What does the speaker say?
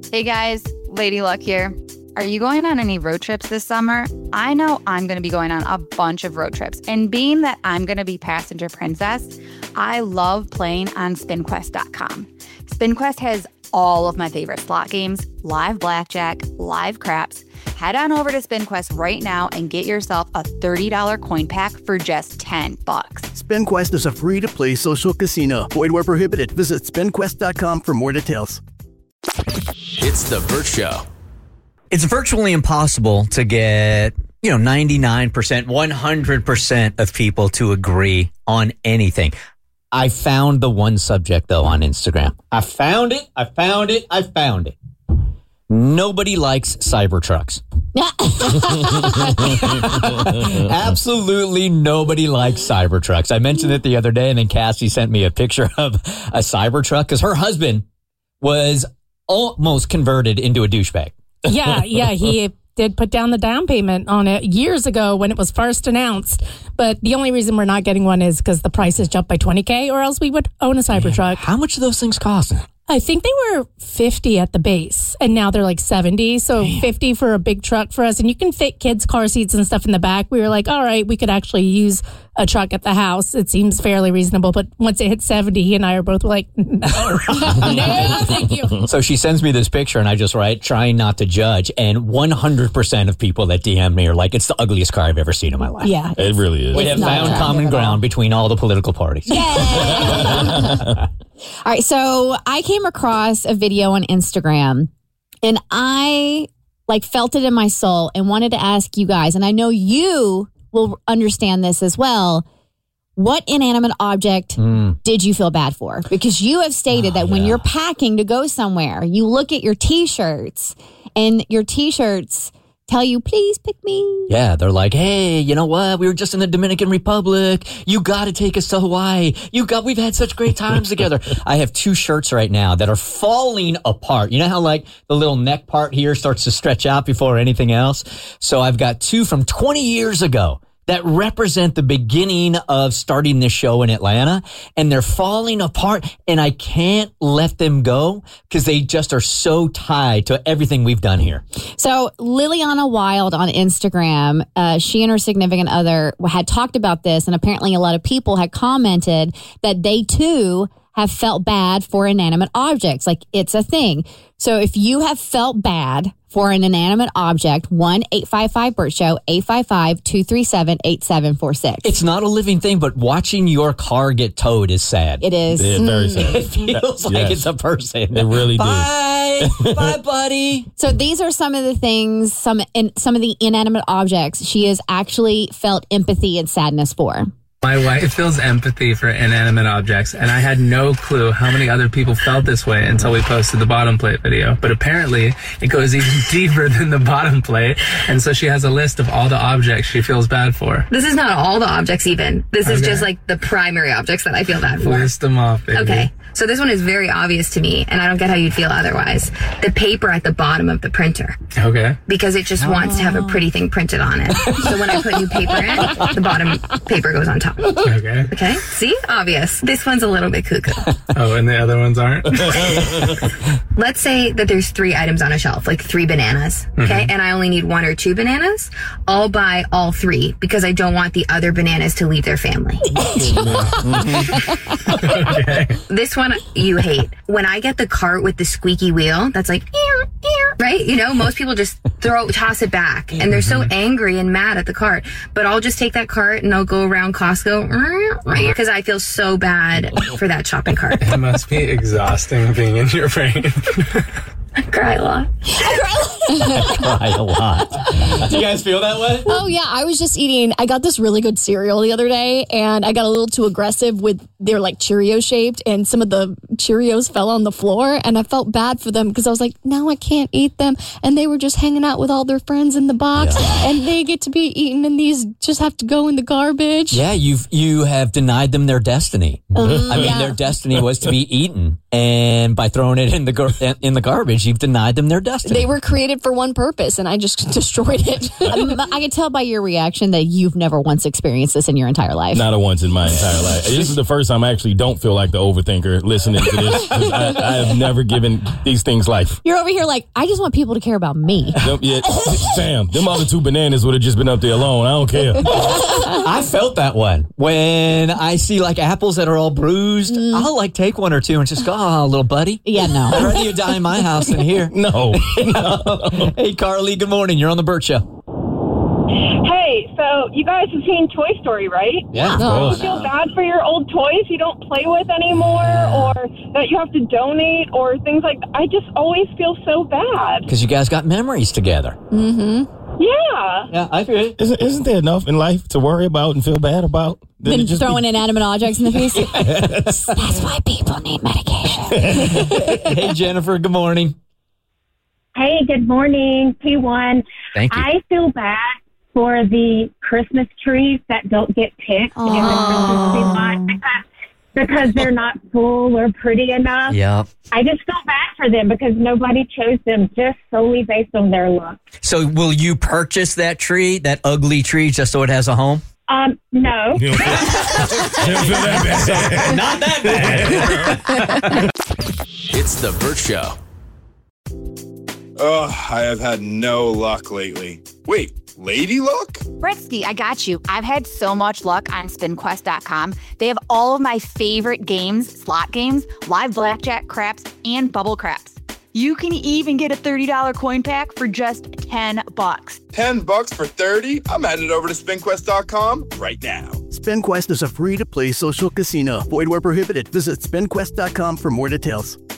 Hey guys, Lady Luck here. Are you going on any road trips this summer? I know I'm going to be going on a bunch of road trips. And being that I'm going to be passenger princess, I love playing on SpinQuest.com. SpinQuest has all of my favorite slot games, live blackjack, live craps. Head on over to SpinQuest right now and get yourself a $30 coin pack for just $10. SpinQuest is a free-to-play social casino. Void where prohibited. Visit SpinQuest.com for more details. It's The Bert Show. It's virtually impossible to get, 99%, 100% of people to agree on anything. I found the one subject, though, on Instagram. I found it. Nobody likes Cybertrucks. Absolutely nobody likes Cybertrucks. I mentioned it the other day, and then Cassie sent me a picture of a Cybertruck because her husband was almost converted into a douchebag. Yeah, he did put down the down payment on it years ago when it was first announced. But the only reason we're not getting one is because the price has jumped by $20,000, or else we would own a Cybertruck. How much do those things cost? I think they were $50 at the base, and now they're like $70. So $50 for a big truck for us, and you can fit kids' car seats and stuff in the back. We were like, all right, we could actually use a truck at the house. It seems fairly reasonable. But once it hit 70, he and I are both like, no, thank you. So she sends me this picture, and I just write, trying not to judge. And 100% of people that DM me are like, it's the ugliest car I've ever seen in my life. Yeah, it really is. We have found common ground between all the political parties. Yeah. All right, so I came across a video on Instagram, and I felt it in my soul and wanted to ask you guys, and I know you will understand this as well. What inanimate object did you feel bad for? Because you have stated that when you're packing to go somewhere, you look at your T-shirts, and your T-shirts tell you, please pick me. Yeah, they're like, hey, you know what? We were just in the Dominican Republic. You got to take us to Hawaii. We've had such great times together. I have 2 shirts right now that are falling apart. You know how the little neck part here starts to stretch out before anything else? So I've got 2 from 20 years ago that represent the beginning of starting this show in Atlanta, and they're falling apart, and I can't let them go because they just are so tied to everything we've done here. So Liliana Wild on Instagram, she and her significant other had talked about this, and apparently a lot of people had commented that they too have felt bad for inanimate objects. It's a thing. So if you have felt bad for an inanimate object, 1-855-BERT-SHOW, 855-237-8746. It's not a living thing, but watching your car get towed is sad. It is. Yeah, very sad. It feels like it's a person. It really Bye. Bye, buddy. So these are some of the things, some of the inanimate objects she has actually felt empathy and sadness for. My wife feels empathy for inanimate objects, and I had no clue how many other people felt this way until we posted the bottom plate video. But apparently, it goes even deeper than the bottom plate, and so she has a list of all the objects she feels bad for. This is not all the objects even. This is just the primary objects that I feel bad for. List them off, baby. Okay. So this one is very obvious to me, and I don't get how you'd feel otherwise. The paper at the bottom of the printer. Okay. Because it just wants to have a pretty thing printed on it. So when I put new paper in, the bottom paper goes on top. Okay. Okay. See? Obvious. This one's a little bit cuckoo. Oh, and the other ones aren't? Let's say that there's 3 items on a shelf, 3 bananas. Okay. And I only need 1 or 2 bananas. I'll buy all 3 because I don't want the other bananas to leave their family. Okay. This one you hate. When I get the cart with the squeaky wheel, that's right? Most people just toss it back, and they're so angry and mad at the cart. But I'll just take that cart and I'll go around Costco because I feel so bad for that shopping cart. It must be exhausting being in your brain. I cry a lot. I cry a lot. Do you guys feel that way? Oh, yeah. I was just eating. I got this really good cereal the other day, and I got a little too aggressive with they're Cheerio shaped, and some of the Cheerios fell on the floor, and I felt bad for them because I was like, now I can't eat them. And they were just hanging out with all their friends in the box, and they get to be eaten, and these just have to go in the garbage. Yeah, you have denied them their destiny. I mean, their destiny was to be eaten. And by throwing it in the garbage, you've denied them their destiny. They were created for one purpose, and I just destroyed it. I can tell by your reaction that you've never once experienced this in your entire life. Not a once in my entire life. This is the first time I actually don't feel like the overthinker listening to this. I have never given these things life. You're over here like, I just want people to care about me. Sam, them other 2 bananas would have just been up there alone. I don't care. I felt that one. When I see like apples that are all bruised, I'll like take 1 or 2 and just go, oh, little buddy. Yeah, no. I'd rather you die in my house than here. No. Hey, Carly, good morning. You're on the Burt Show. Hey, so you guys have seen Toy Story, right? Yeah. Of Do course. you feel bad for your old toys you don't play with anymore, or that you have to donate, or things like that? I just always feel so bad. Because you guys got memories together. Yeah. Yeah, I feel it. Isn't there enough in life to worry about and feel bad about? Then throwing inanimate objects in the face. That's why people need medication. Hey, Jennifer, good morning. Hey, good morning, P1. Thank you. I feel bad for the Christmas trees that don't get picked in the Christmas tree lot because they're not full or pretty enough. Yeah. I just feel bad for them because nobody chose them just solely based on their look. So will you purchase that tree, that ugly tree, just so it has a home? No. You don't feel that bad. Not that bad. It's the Burt Show. I have had no luck lately. Wait, lady luck? Britsky, I got you. I've had so much luck on SpinQuest.com. They have all of my favorite games, slot games, live blackjack, craps, and bubble craps. You can even get a $30 coin pack for just $10. $10 for 30? I'm headed over to SpinQuest.com right now. SpinQuest is a free-to-play social casino. Void where prohibited. Visit SpinQuest.com for more details.